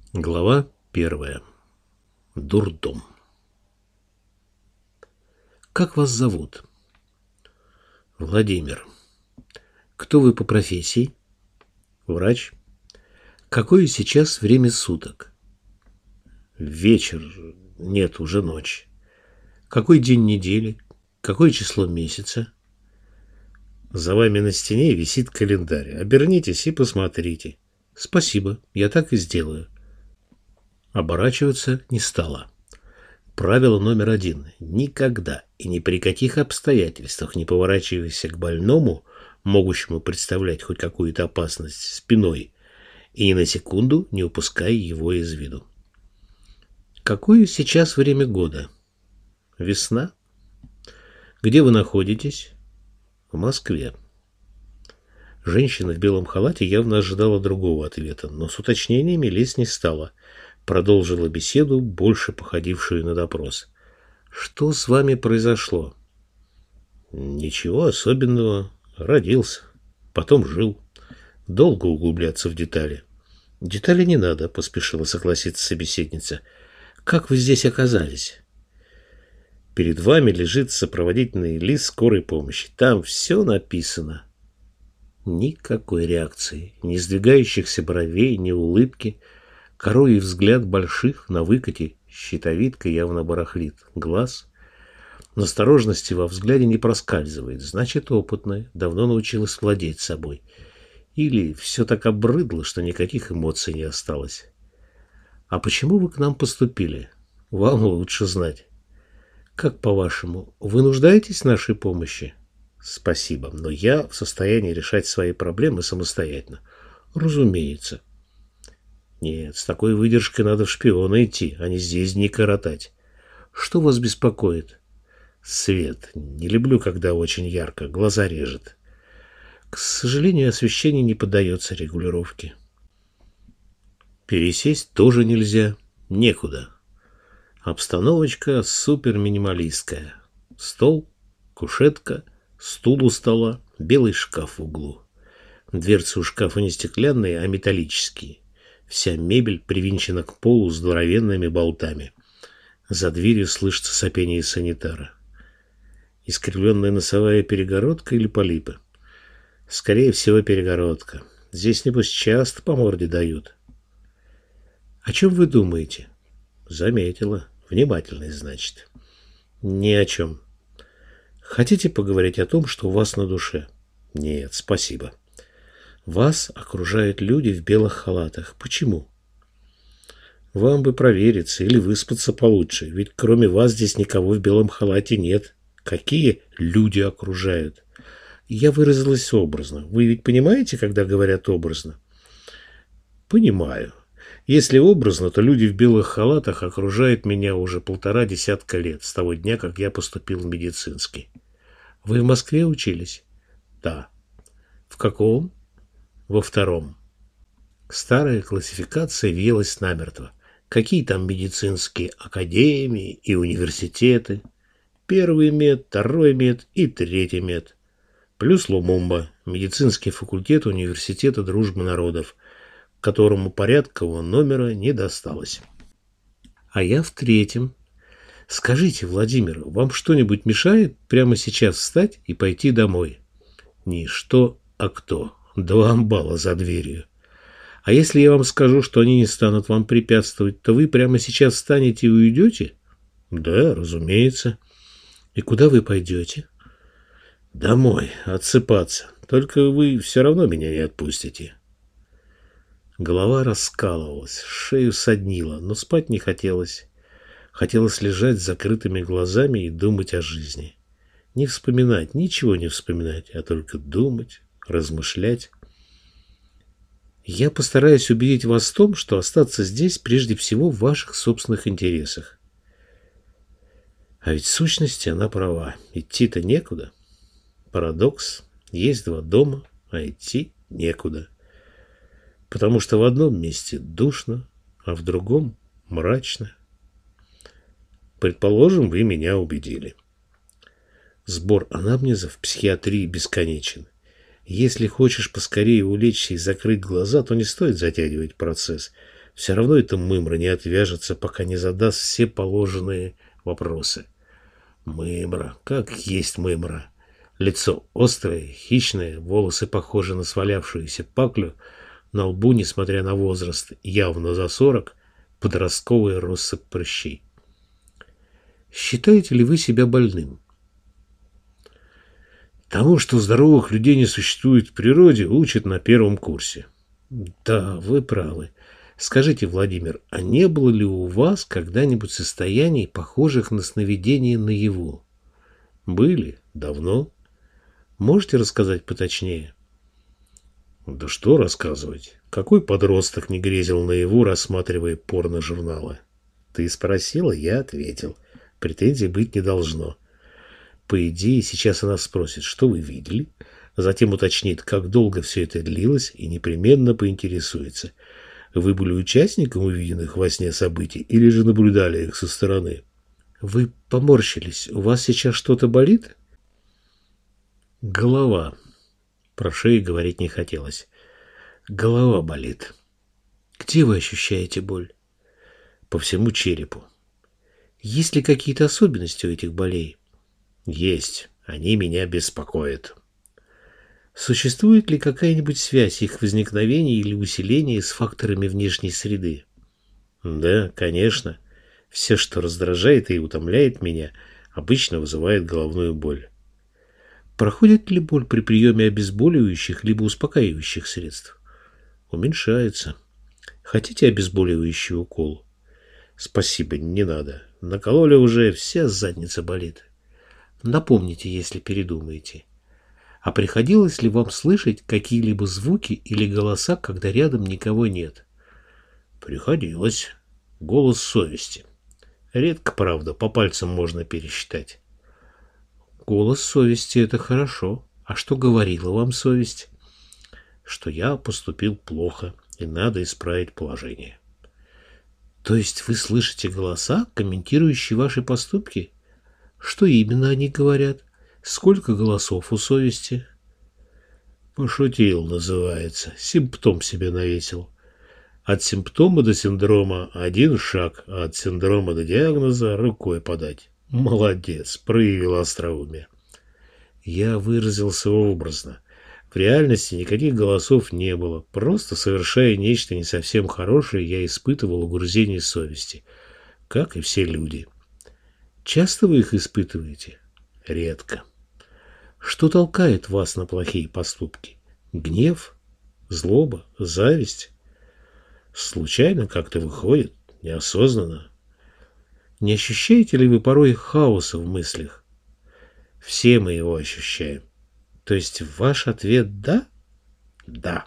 Глава 1. Дурдом. Как вас зовут? Владимир. Кто вы по профессии? Врач. Какое сейчас время суток? Вечер. Нет, уже ночь. Какой день недели? Какое число месяца? За вами на стене висит календарь. Обернитесь и посмотрите. Спасибо, я так и сделаю. Оборачиваться не стала. Правило номер 1. Никогда и ни при каких обстоятельствах не поворачивайся к больному, могущему представлять хоть какую-то опасность, спиной, и ни на секунду не упускай его из виду. Какое сейчас время года? Весна? Где вы находитесь? В Москве. Женщина в белом халате явно ожидала другого ответа, но с уточнениями лезть не стала. Продолжила беседу, больше походившую на допрос. Что с вами произошло? Ничего особенного. Родился. Потом жил. Долго углубляться в детали. Детали не надо, поспешила согласиться собеседница. Как вы здесь оказались? Перед вами лежит сопроводительный лист скорой помощи. Там все написано. Никакой реакции, ни сдвигающихся бровей, ни улыбки. Коровий взгляд больших, на выкате, щитовидка явно барахлит. Глаз. Настороженности во взгляде не проскальзывает. Значит, опытная, давно научилась владеть собой. Или все так обрыдло, что никаких эмоций не осталось. А почему вы к нам поступили? Вам лучше знать. Как по-вашему, вы нуждаетесь в нашей помощи? Спасибо, но я в состоянии решать свои проблемы самостоятельно. Разумеется. Нет, с такой выдержкой надо в шпиона идти, а не здесь дни коротать. Что вас беспокоит? Свет. Не люблю, когда очень ярко, глаза режет. К сожалению, освещение не поддается регулировке. Пересесть тоже нельзя. Некуда. Обстановочка супер-минималистская. Стол, кушетка, стул у стола, белый шкаф в углу. Дверцы у шкафа не стеклянные, а металлические. Вся мебель привинчена к полу здоровенными болтами. За дверью слышится сопение санитара. Искривленная носовая перегородка или полипы? Скорее всего, перегородка. Здесь, небось, часто по морде дают. О чем вы думаете? Заметила. Внимательность, значит. Ни о чем. Хотите поговорить о том, что у вас на душе? Нет, спасибо. Вас окружают люди в белых халатах. Почему? Вам бы провериться или выспаться получше, ведь кроме вас здесь никого в белом халате нет. Какие люди окружают? Я выразилась образно. Вы ведь понимаете, когда говорят образно? Понимаю. Если образно, то люди в белых халатах окружают меня уже 1,5 десятка лет, с того дня, как я поступил в медицинский. Вы в Москве учились? Да. В каком? Во 2. Старая классификация въелась намертво. Какие там медицинские академии и университеты? 1 мед, 2 мед и 3 мед. Плюс Лумумба, медицинский факультет университета дружбы народов, которому порядкового номера не досталось. А я в 3. Скажите, Владимир, вам что-нибудь мешает прямо сейчас встать и пойти домой? Не что, а кто. 2 амбала за дверью. А если я вам скажу, что они не станут вам препятствовать, то вы прямо сейчас встанете и уйдете? Да, разумеется. И куда вы пойдете? Домой, отсыпаться. Только вы все равно меня не отпустите. Голова раскалывалась, шею соднило, но спать не хотелось. Хотелось лежать с закрытыми глазами и думать о жизни. Не вспоминать, ничего не вспоминать, а только думать, размышлять. Я постараюсь убедить вас в том, что остаться здесь прежде всего в ваших собственных интересах. А ведь в сущности она права. Идти-то некуда. Парадокс. Есть 2 дома, а идти некуда. Потому что в одном месте душно, а в другом мрачно. Предположим, вы меня убедили. Сбор анамнезов в психиатрии бесконечен. Если хочешь поскорее улечься и закрыть глаза, то не стоит затягивать процесс. Все равно эта мымра не отвяжется, пока не задаст все положенные вопросы. Мымра, как есть мымра. Лицо острое, хищное, волосы похожи на свалявшуюся паклю, на лбу, несмотря на возраст, явно за 40, подростковый россыпь прыщей. Считаете ли вы себя больным? Тому, что здоровых людей не существует в природе, учат на первом курсе. Да, вы правы. Скажите, Владимир, а не было ли у вас когда-нибудь состояний, похожих на сновидение наяву? Были? Давно? Можете рассказать поточнее? Да что рассказывать? Какой подросток не грезил наяву, рассматривая порно-журналы? Ты спросила, я ответил. Претензий быть не должно. По идее, сейчас она спросит, что вы видели, затем уточнит, как долго все это длилось, и непременно поинтересуется. Вы были участником увиденных во сне событий или же наблюдали их со стороны? Вы поморщились. У вас сейчас что-то болит? Голова. Про шею говорить не хотелось. Голова болит. Где вы ощущаете боль? По всему черепу. Есть ли какие-то особенности у этих болей? Есть. Они меня беспокоят. Существует ли какая-нибудь связь их возникновения или усиления с факторами внешней среды? Да, конечно. Все, что раздражает и утомляет меня, обычно вызывает головную боль. Проходит ли боль при приеме обезболивающих либо успокаивающих средств? Уменьшается. Хотите обезболивающий укол? Спасибо, не надо. Накололи уже, вся задница болит. Напомните, если передумаете. А приходилось ли вам слышать какие-либо звуки или голоса, когда рядом никого нет? Приходилось. Голос совести. Редко, правда, по пальцам можно пересчитать. Голос совести — это хорошо. А что говорила вам совесть? Что я поступил плохо, и надо исправить положение. То есть вы слышите голоса, комментирующие ваши поступки? Что именно они говорят? Сколько голосов у совести? Пошутил, называется. Симптом себе навесил. От симптома до синдрома один шаг, а от синдрома до диагноза рукой подать. Молодец, проявил остроумие. Я выразился образно. В реальности никаких голосов не было. Просто совершая нечто не совсем хорошее, я испытывал угрызение совести. Как и все люди. Часто вы их испытываете? Редко. Что толкает вас на плохие поступки? Гнев? Злоба? Зависть? Случайно как-то выходит, неосознанно. Не ощущаете ли вы порой хаоса в мыслях? Все мы его ощущаем. То есть ваш ответ «да»? Да.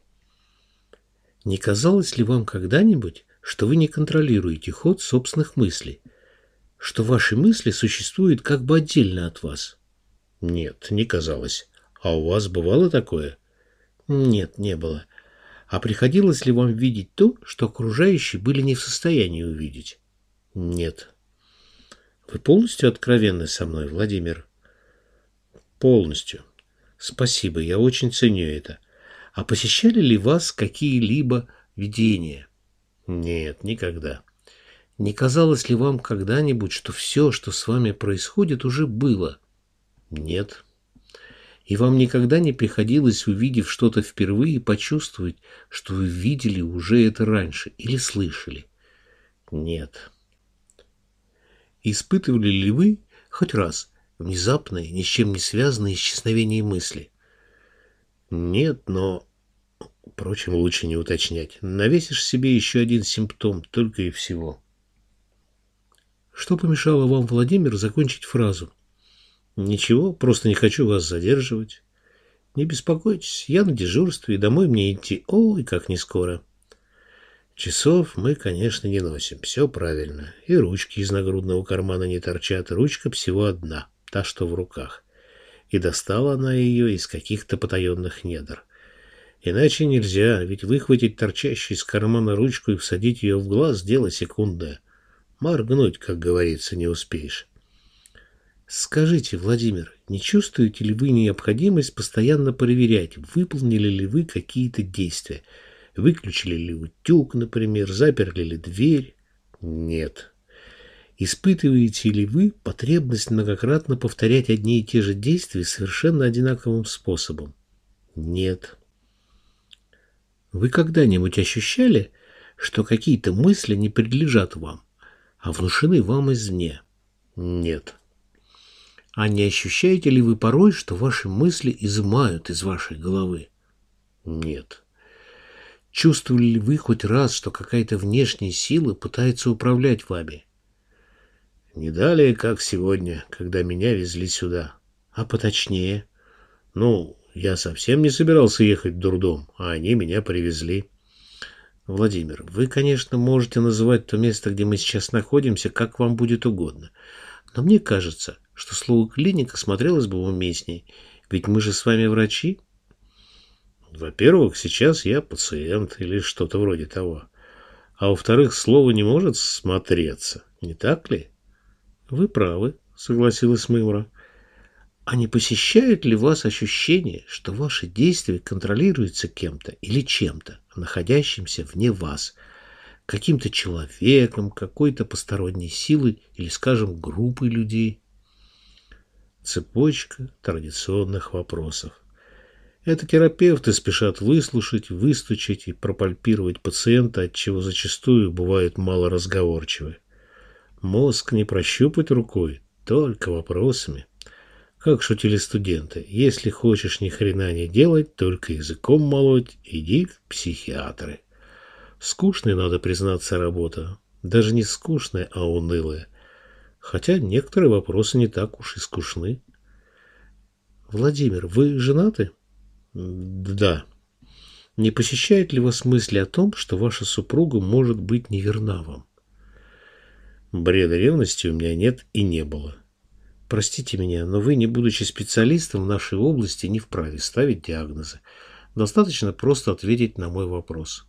Не казалось ли вам когда-нибудь, что вы не контролируете ход собственных мыслей? Что ваши мысли существуют как бы отдельно от вас? Нет, не казалось. А у вас бывало такое? Нет, не было. А приходилось ли вам видеть то, что окружающие были не в состоянии увидеть? Нет. Вы полностью откровенны со мной, Владимир? Полностью. Спасибо, я очень ценю это. А посещали ли вас какие-либо видения? Нет, никогда. Не казалось ли вам когда-нибудь, что все, что с вами происходит, уже было? Нет. И вам никогда не приходилось, увидев что-то впервые, почувствовать, что вы видели уже это раньше или слышали? Нет. Испытывали ли вы хоть раз внезапное, ни с чем не связанное исчезновение мысли? Нет, но... Впрочем, лучше не уточнять. Навесишь себе еще один симптом, только и всего. Что помешало вам, Владимир, закончить фразу? Ничего, просто не хочу вас задерживать. Не беспокойтесь, я на дежурстве, и домой мне идти, ой, как не скоро. Часов мы, конечно, не носим, все правильно. И ручки из нагрудного кармана не торчат, ручка всего одна, та, что в руках. И достала она ее из каких-то потаенных недр. Иначе нельзя, ведь выхватить торчащую из кармана ручку и всадить ее в глаз — дело секундное. Моргнуть, как говорится, не успеешь. Скажите, Владимир, не чувствуете ли вы необходимость постоянно проверять, выполнили ли вы какие-то действия? Выключили ли утюг, например, заперли ли дверь? Нет. Испытываете ли вы потребность многократно повторять одни и те же действия совершенно одинаковым способом? Нет. Вы когда-нибудь ощущали, что какие-то мысли не принадлежат вам, а внушены вам извне? Нет. А не ощущаете ли вы порой, что ваши мысли изымают из вашей головы? Нет. Чувствовали ли вы хоть раз, что какая-то внешняя сила пытается управлять вами? Не далее, как сегодня, когда меня везли сюда. А поточнее? Я совсем не собирался ехать в дурдом, а они меня привезли. Владимир, вы, конечно, можете называть то место, где мы сейчас находимся, как вам будет угодно. Но мне кажется, что слово «клиника» смотрелось бы уместней. Ведь мы же с вами врачи. Во-первых, сейчас я пациент или что-то вроде того. А во-вторых, слово не может смотреться, не так ли? Вы правы, согласилась Мымра. А не посещает ли вас ощущение, что ваши действия контролируются кем-то или чем-то, находящимся вне вас, каким-то человеком, какой-то посторонней силой или, скажем, группой людей? Цепочка традиционных вопросов. Это терапевты спешат выслушать, выстучить и пропальпировать пациента, отчего зачастую бывают малоразговорчивы. Мозг не прощупать рукой, только вопросами. Как шутили студенты, если хочешь ни хрена не делать, только языком молоть, иди в психиатры. Скучная, надо признаться, работа. Даже не скучная, а унылая. Хотя некоторые вопросы не так уж и скучны. Владимир, вы женаты? Да. Не посещает ли вас мысли о том, что ваша супруга может быть неверна вам? Бреда ревности у меня нет и не было. Простите меня, но вы, не будучи специалистом в нашей области, не вправе ставить диагнозы. Достаточно просто ответить на мой вопрос.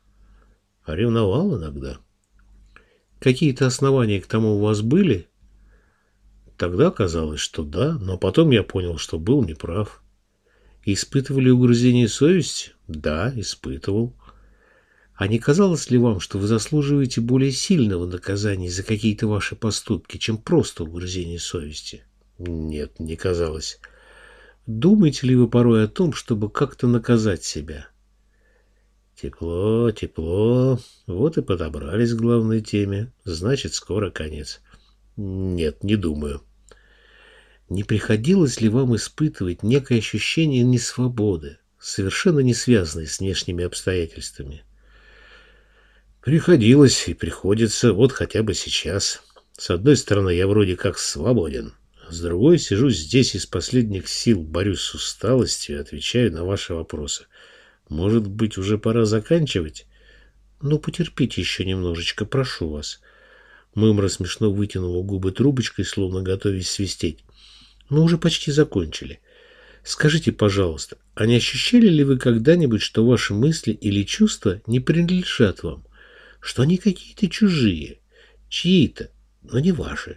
А ревновал иногда. Какие-то основания к тому у вас были? Тогда казалось, что да, но потом я понял, что был неправ. Испытывали угрызение совести? Да, испытывал. А не казалось ли вам, что вы заслуживаете более сильного наказания за какие-то ваши поступки, чем просто угрызение совести? Нет, не казалось. Думаете ли вы порой о том, чтобы как-то наказать себя? Тепло, тепло. Вот и подобрались к главной теме. Значит, скоро конец. Нет, не думаю. Не приходилось ли вам испытывать некое ощущение несвободы, совершенно не связанное с внешними обстоятельствами? Приходилось и приходится, вот хотя бы сейчас. С одной стороны, я вроде как свободен. С другой, сижу здесь из последних сил, борюсь с усталостью и отвечаю на ваши вопросы. Может быть, уже пора заканчивать? Ну, потерпите еще немножечко, прошу вас. Мымра смешно вытянула губы трубочкой, словно готовясь свистеть. Мы уже почти закончили. Скажите, пожалуйста, а не ощущали ли вы когда-нибудь, что ваши мысли или чувства не принадлежат вам? Что они какие-то чужие, чьи-то, но не ваши?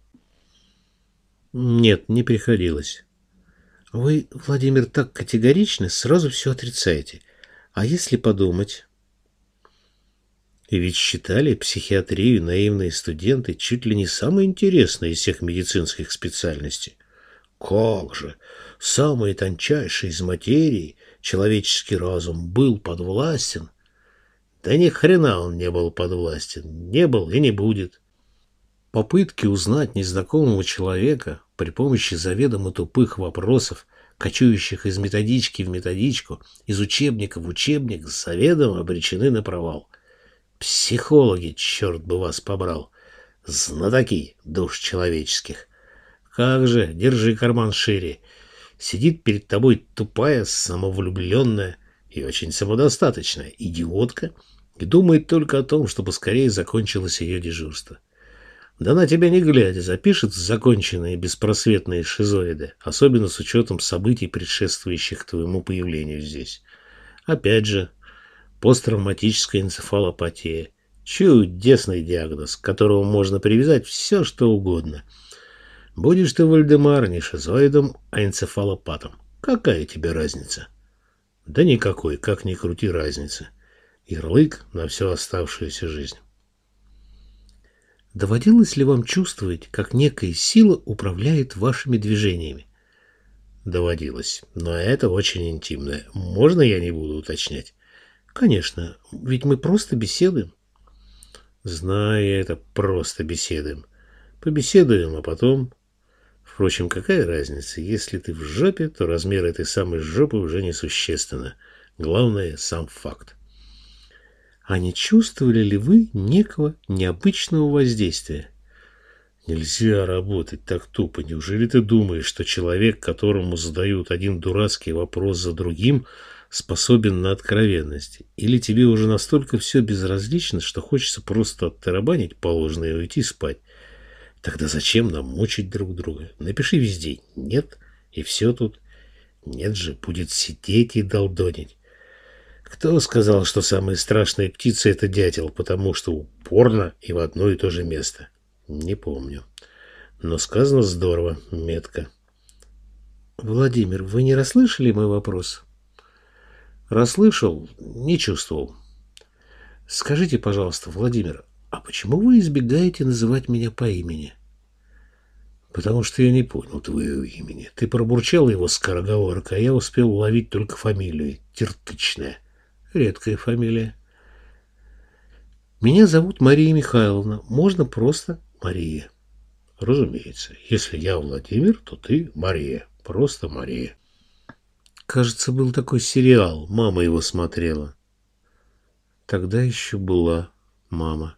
Нет, не приходилось. Вы, Владимир, так категорично сразу все отрицаете. А если подумать? И ведь считали психиатрию наивные студенты чуть ли не самой интересной из всех медицинских специальностей. Как же! Самый тончайший из материи человеческий разум был подвластен. Да ни хрена он не был подвластен, не был и не будет. Попытки узнать незнакомого человека при помощи заведомо тупых вопросов, кочующих из методички в методичку, из учебника в учебник, заведомо обречены на провал. Психологи, черт бы вас побрал, знатоки душ человеческих. Как же, держи карман шире. Сидит перед тобой тупая, самовлюбленная и очень самодостаточная идиотка и думает только о том, чтобы скорее закончилось ее дежурство. Да на тебя не глядя запишет законченные беспросветные шизоиды, особенно с учетом событий, предшествующих твоему появлению здесь. Опять же, посттравматическая энцефалопатия. Чудесный диагноз, к которому можно привязать все, что угодно. Будешь ты, Вальдемар, не шизоидом, а энцефалопатом. Какая тебе разница? Да никакой, как ни крути, разницы. Ярлык на всю оставшуюся жизнь. Доводилось ли вам чувствовать, как некая сила управляет вашими движениями? Доводилось, но это очень интимное. Можно я не буду уточнять? Конечно, ведь мы просто беседуем. Знаю я это, просто беседуем. Побеседуем, а потом... Впрочем, какая разница? Если ты в жопе, то размер этой самой жопы уже несущественно. Главное, сам факт. А не чувствовали ли вы некого необычного воздействия? Нельзя работать так тупо. Неужели ты думаешь, что человек, которому задают один дурацкий вопрос за другим, способен на откровенность? Или тебе уже настолько все безразлично, что хочется просто оттарабанить положено и уйти спать? Тогда зачем нам мучить друг друга? Напиши везде «нет», и все тут. Нет же, будет сидеть и долдонить. Кто сказал, что самая страшная птица — это дятел, потому что упорно и в одно и то же место? Не помню. Но сказано здорово, метко. Владимир, вы не расслышали мой вопрос? Расслышал, не чувствовал. Скажите, пожалуйста, Владимир, а почему вы избегаете называть меня по имени? Потому что я не понял твоего имени. Ты пробурчал его скороговоркой, а я успел уловить только фамилию. Тертычная. Редкая фамилия. Меня зовут Мария Михайловна. Можно просто Мария. Разумеется. Если я Владимир, то ты Мария. Просто Мария. Кажется, был такой сериал. Мама его смотрела. Тогда еще была мама.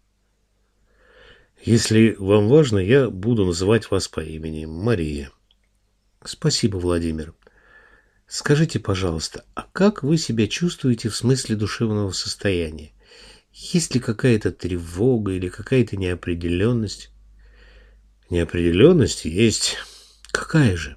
Если вам важно, я буду называть вас по имени Мария. Спасибо, Владимир. Скажите, пожалуйста, а как вы себя чувствуете в смысле душевного состояния? Есть ли какая-то тревога или какая-то неопределенность? Неопределенность есть. Какая же?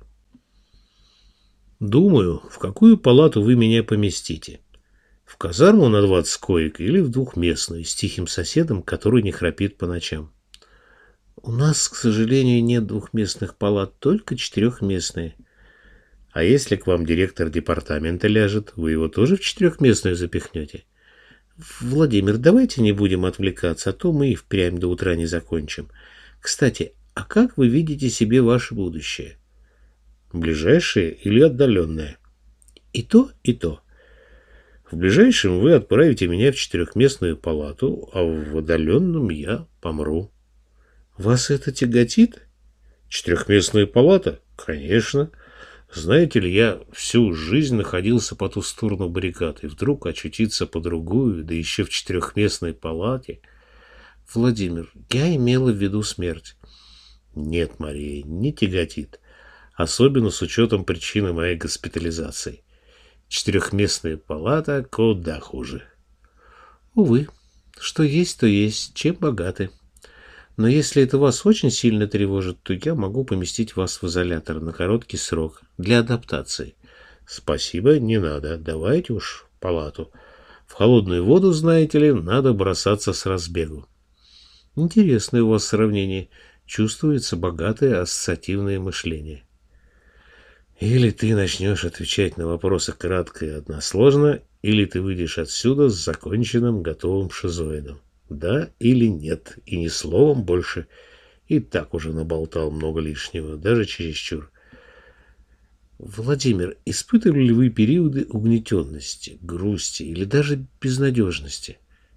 Думаю, в какую палату вы меня поместите. В казарму на 20 коек или в двухместную с тихим соседом, который не храпит по ночам. У нас, к сожалению, нет двухместных палат, только четырехместные. А если к вам директор департамента ляжет, вы его тоже в четырехместную запихнете? Владимир, давайте не будем отвлекаться, а то мы и впрямь до утра не закончим. Кстати, а как вы видите себе ваше будущее? Ближайшее или отдаленное? И то, и то. В ближайшем вы отправите меня в четырехместную палату, а в отдаленном я помру. Вас это тяготит? Четырехместная палата? Конечно. Знаете ли, я всю жизнь находился по ту сторону баррикад, и вдруг очутиться по другую, да еще в четырехместной палате. Владимир, я имела в виду смерть. Нет, Мария, не тяготит. Особенно с учетом причины моей госпитализации. Четырехместная палата куда хуже. Увы, что есть, то есть, чем богаты. Но если это вас очень сильно тревожит, то я могу поместить вас в изолятор на короткий срок для адаптации. Спасибо, не надо. Давайте уж в палату. В холодную воду, знаете ли, надо бросаться с разбегу. Интересное у вас сравнение. Чувствуется богатое ассоциативное мышление. Или ты начнешь отвечать на вопросы кратко и односложно, или ты выйдешь отсюда с законченным готовым шизоидом. Да или нет, и ни словом больше. И так уже наболтал много лишнего, даже чересчур. Владимир, испытывали ли вы периоды угнетенности, грусти или даже безнадежности?